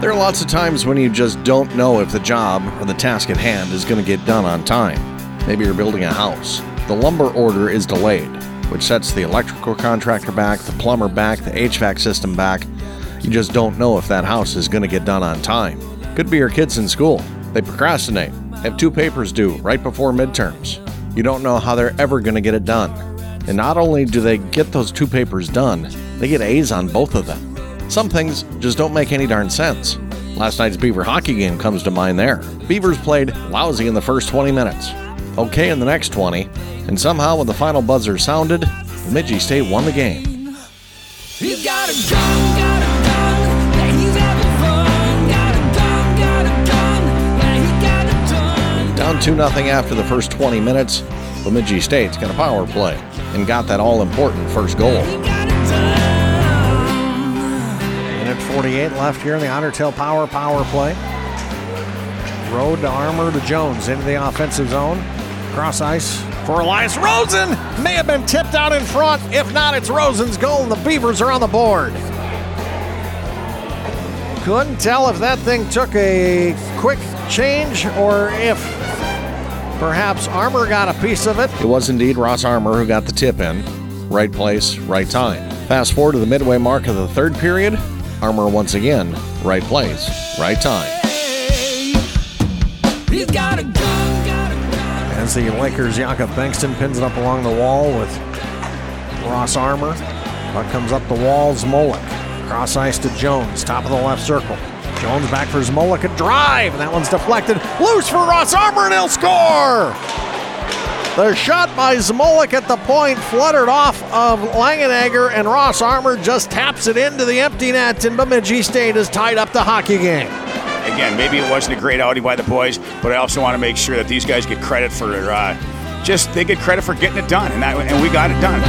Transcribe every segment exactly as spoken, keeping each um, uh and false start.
There are lots of times when you just don't know if the job or the task at hand is going to get done on time. Maybe you're building a house. The lumber order is delayed, which sets the electrical contractor back, the plumber back, the H V A C system back. You just don't know if that house is going to get done on time. Could be your kids in school. They procrastinate, have two papers due right before midterms. You don't know how they're ever going to get it done. And not only do they get those two papers done, they get A's on both of them. Some things just don't make any darn sense. Last night's Beaver hockey game comes to mind there. Beavers played lousy in the first twenty minutes, okay in the next twenty, and somehow when the final buzzer sounded, Bemidji State won the game. He's got a gun, got a gun, yeah, he's having fun. Got a gun, got a gun, yeah, he got it done. Down two nothing after the first twenty minutes, Bemidji State's got a power play and got that all-important first goal. He got it done. Minute forty-eight left here in the Otter Tail Power power play. Road to Armour to Jones into the offensive zone. Cross ice for Elias Rosen. May have been tipped out in front. If not, it's Rosen's goal, and the Beavers are on the board. Couldn't tell if that thing took a quick change or if perhaps Armour got a piece of it. It was indeed Ross Armour who got the tip in. Right place, right time. Fast forward to the midway mark of the third period. Armour once again, right place, right time. He's got a gun, got a gun. As the Lakers' Jakob Bengtsson pins it up along the wall with Ross Armour. Puck comes up the wall, Zmolik. Cross ice to Jones, top of the left circle. Jones back for Zmolik, a drive, and that one's deflected. Loose for Ross Armour, and he'll score! The shot by Zmolik at the point fluttered off of Langenegger, and Ross Armour just taps it into the empty net, and Bemidji State has tied up the hockey game. Again, maybe it wasn't a great outing by the boys, but I also want to make sure that these guys get credit for uh, just they get credit for getting it done, and that and we got it done.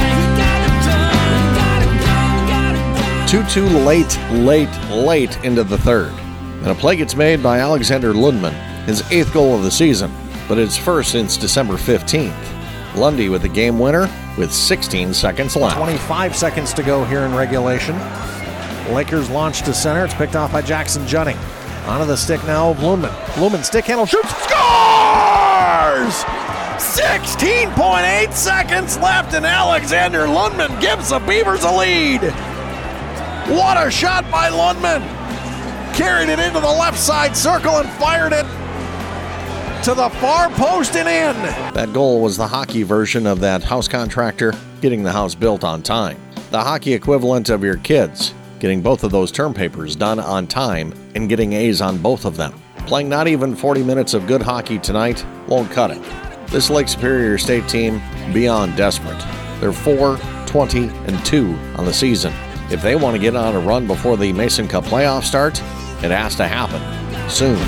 two two late, late, late into the third. And a play gets made by Alexander Lundman, his eighth goal of the season, but it's first since December fifteenth. Lundy with the game winner with sixteen seconds left. twenty-five seconds to go here in regulation. Lakers launch to center. It's picked off by Jackson Juding. Onto the stick now of Lumen. Lumen stick handle shoots, scores! sixteen point eight seconds left, and Alexander Lundman gives the Beavers a lead. What a shot by Lundman! Carried it into the left side circle and fired it to the far post and in. That goal was the hockey version of that house contractor getting the house built on time. The hockey equivalent of your kids getting both of those term papers done on time and getting A's on both of them. Playing not even forty minutes of good hockey tonight won't cut it. This Lake Superior State team beyond desperate. They're four, twenty, and two on the season. If they want to get on a run before the Mason Cup playoffs start, it has to happen soon.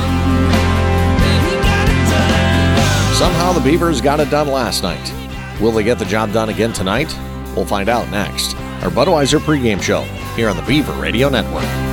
Somehow the Beavers got it done last night. Will they get the job done again tonight? We'll find out next. Our Budweiser pregame show here on the Beaver Radio Network.